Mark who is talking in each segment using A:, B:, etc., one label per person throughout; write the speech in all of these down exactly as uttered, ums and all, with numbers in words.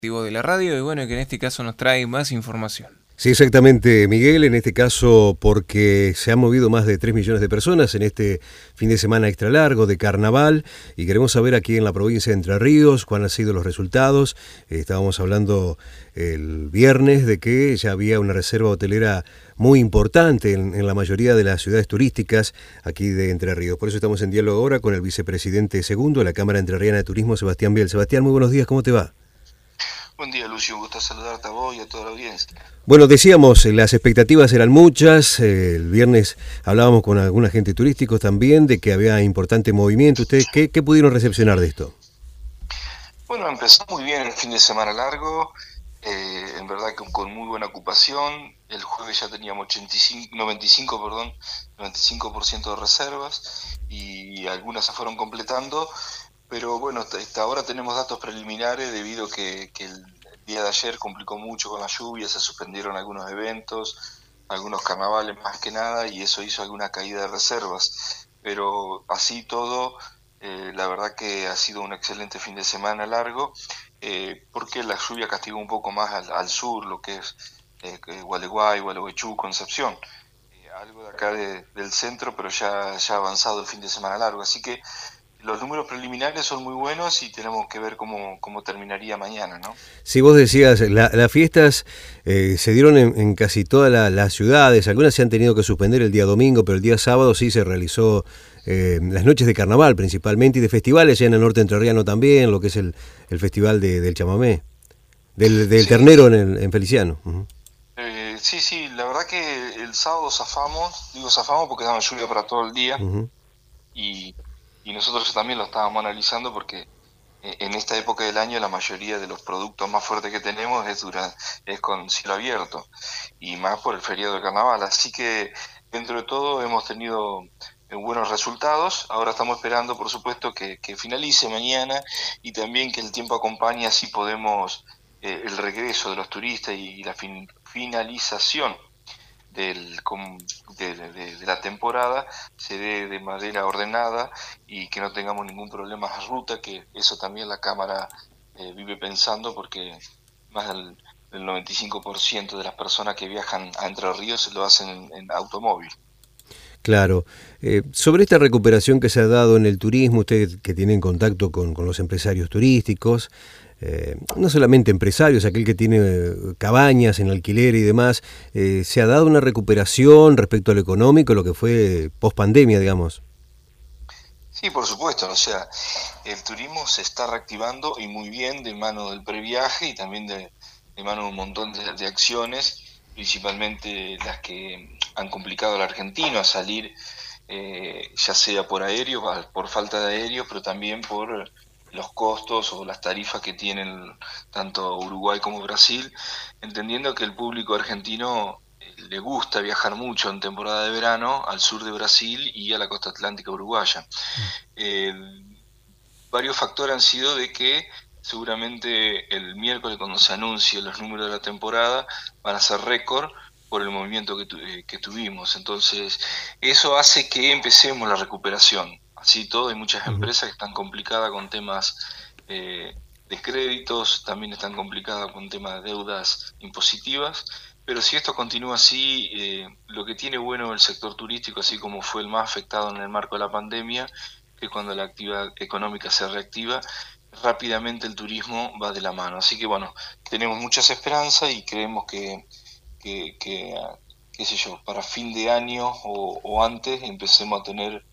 A: De la radio y bueno, que en este caso nos trae más información.
B: Sí, exactamente, Miguel, en este caso porque se han movido más de tres millones de personas en este fin de semana extra largo de carnaval y queremos saber aquí en la provincia de Entre Ríos cuáles han sido los resultados. Eh, estábamos hablando el viernes de que ya había una reserva hotelera muy importante en, en la mayoría de las ciudades turísticas aquí de Entre Ríos. Por eso estamos en diálogo ahora con el vicepresidente segundo de la Cámara Entrerriana de Turismo, Sebastián Biel. Sebastián, muy buenos días, ¿cómo te va?
C: Buen día, Lucio, un gusto saludarte a vos y a toda la audiencia.
B: Bueno, decíamos, las expectativas eran muchas, eh, el viernes hablábamos con algún agente turístico también de que había importante movimiento. ¿Ustedes qué, qué pudieron recepcionar de esto?
C: Bueno, empezó muy bien el fin de semana largo, eh, en verdad que con muy buena ocupación. El jueves ya teníamos ochenta y cinco, noventa y cinco, perdón, noventa y cinco por ciento de reservas y algunas se fueron completando. Pero bueno, hasta ahora tenemos datos preliminares debido a que, que el día de ayer complicó mucho con la lluvia, se suspendieron algunos eventos, algunos carnavales más que nada, y eso hizo alguna caída de reservas. Pero así todo, eh, la verdad que ha sido un excelente fin de semana largo, eh, porque la lluvia castigó un poco más al, al sur, lo que es eh, Gualeguay, Gualeguaychú, Concepción. Eh, algo de acá de, del centro, pero ya, ya ha avanzado el fin de semana largo, así que los números preliminares son muy buenos y tenemos que ver cómo, cómo terminaría mañana, ¿no?
B: Sí, vos decías, la, las fiestas eh, se dieron en, en casi todas la, las ciudades, algunas se han tenido que suspender el día domingo, pero el día sábado sí se realizó eh, las noches de carnaval principalmente y de festivales, ya en el norte entrerriano también, lo que es el, el festival de, del chamamé, del, del sí, ternero sí. En, en Feliciano. Uh-huh.
C: eh, sí, sí, la verdad que el sábado zafamos, digo zafamos porque daba lluvia para todo el día, uh-huh. y... Y nosotros también lo estábamos analizando porque en esta época del año la mayoría de los productos más fuertes que tenemos es, dura, es con cielo abierto y más por el feriado de carnaval. Así que dentro de todo hemos tenido buenos resultados. Ahora estamos esperando, por supuesto, que, que finalice mañana y también que el tiempo acompañe, así podemos eh, el regreso de los turistas y la fin, finalización Del, de, de, de la temporada se dé de manera ordenada y que no tengamos ningún problema en la ruta, que eso también la Cámara eh, vive pensando, porque más del, del noventa y cinco por ciento de las personas que viajan a Entre Ríos lo hacen en, en automóvil.
B: Claro. Eh, sobre esta recuperación que se ha dado en el turismo, ustedes que tienen contacto con, con los empresarios turísticos, eh, no solamente empresarios, aquel que tiene cabañas en alquiler y demás, eh, ¿se ha dado una recuperación respecto a lo económico, lo que fue post pandemia, digamos?
C: Sí, por supuesto, o sea, el turismo se está reactivando y muy bien de mano del previaje y también de, de mano de un montón de, de acciones, principalmente las que han complicado al argentino a salir, eh, ya sea por aéreo, por falta de aéreo, pero también por los costos o las tarifas que tienen tanto Uruguay como Brasil, entendiendo que el público argentino le gusta viajar mucho en temporada de verano al sur de Brasil y a la costa atlántica uruguaya. Eh, varios factores han sido de que seguramente el miércoles, cuando se anuncien los números de la temporada, van a ser récord por el movimiento que, tu, eh, que tuvimos. Entonces, eso hace que empecemos la recuperación. Así todo, hay muchas empresas que están complicadas con temas eh, de créditos, también están complicadas con temas de deudas impositivas, pero si esto continúa así, eh, lo que tiene bueno el sector turístico, así como fue el más afectado en el marco de la pandemia, que cuando la actividad económica se reactiva, rápidamente el turismo va de la mano. Así que bueno, tenemos muchas esperanzas y creemos que, que, que qué sé yo, para fin de año o, o antes empecemos a tener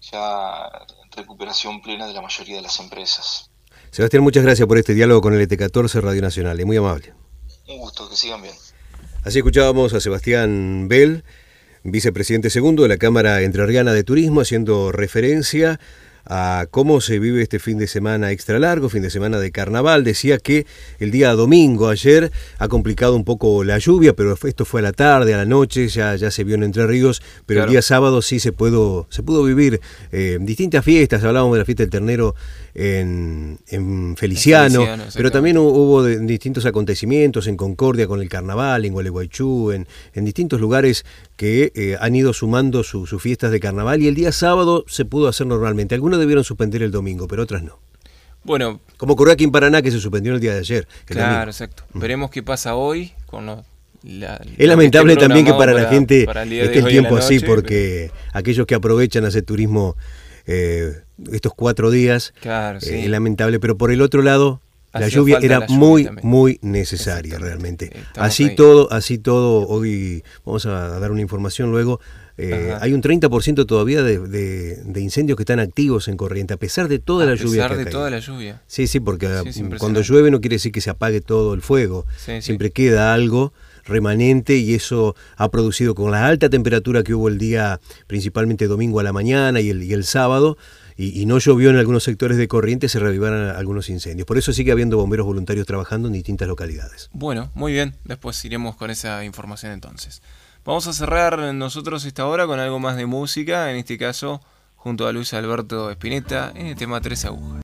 C: ya recuperación plena de la mayoría de las empresas.
B: Sebastián, muchas gracias por este diálogo con el E T catorce Radio Nacional, es muy amable.
C: Un gusto, que sigan bien.
B: Así escuchábamos a Sebastián Biel, vicepresidente segundo de la Cámara Entrerriana de Turismo, haciendo referencia a cómo se vive este fin de semana extra largo, fin de semana de carnaval. Decía que el día domingo, ayer, ha complicado un poco la lluvia, pero esto fue a la tarde, a la noche, ya, ya se vio en Entre Ríos, pero claro, el día sábado sí se pudo, se pudo vivir eh, distintas fiestas. Hablábamos de la fiesta del ternero en, en Feliciano, en Feliciano, pero también hubo de, distintos acontecimientos en Concordia con el carnaval, en Gualeguaychú, en, en distintos lugares que eh, han ido sumando sus su fiestas de carnaval, y el día sábado se pudo hacer normalmente. Algunos debieron suspender el domingo, pero otras no.
A: Bueno,
B: como ocurrió aquí en Paraná, que se suspendió el día de ayer.
A: Claro, exacto. Mm. Veremos qué pasa hoy con los... La,
B: es lamentable que también que para, para la gente
A: para el
B: esté el tiempo
A: noche,
B: así, porque pero... aquellos que aprovechan hacer turismo eh, estos cuatro días,
A: claro, sí.
B: eh, es lamentable, pero por el otro lado, la lluvia era la lluvia muy, también. muy necesaria realmente. Así ahí. todo, así todo, hoy vamos a dar una información luego, eh, hay un treinta por ciento todavía de, de, de incendios que están activos en Corrientes, a pesar de toda
A: a
B: la lluvia.
A: A pesar
B: que
A: de toda la lluvia.
B: Sí, sí, porque sí, cuando llueve no quiere decir que se apague todo el fuego,
A: sí,
B: siempre
A: sí.
B: queda algo remanente y eso ha producido con la alta temperatura que hubo el día, principalmente domingo a la mañana y el, y el sábado, y, y no llovió en algunos sectores de Corrientes, se reavivaron algunos incendios. Por eso sigue habiendo bomberos voluntarios trabajando en distintas localidades.
A: Bueno, muy bien, después iremos con esa información entonces. Vamos a cerrar nosotros esta hora con algo más de música, en este caso junto a Luis Alberto Spinetta en el tema Tres Agujas.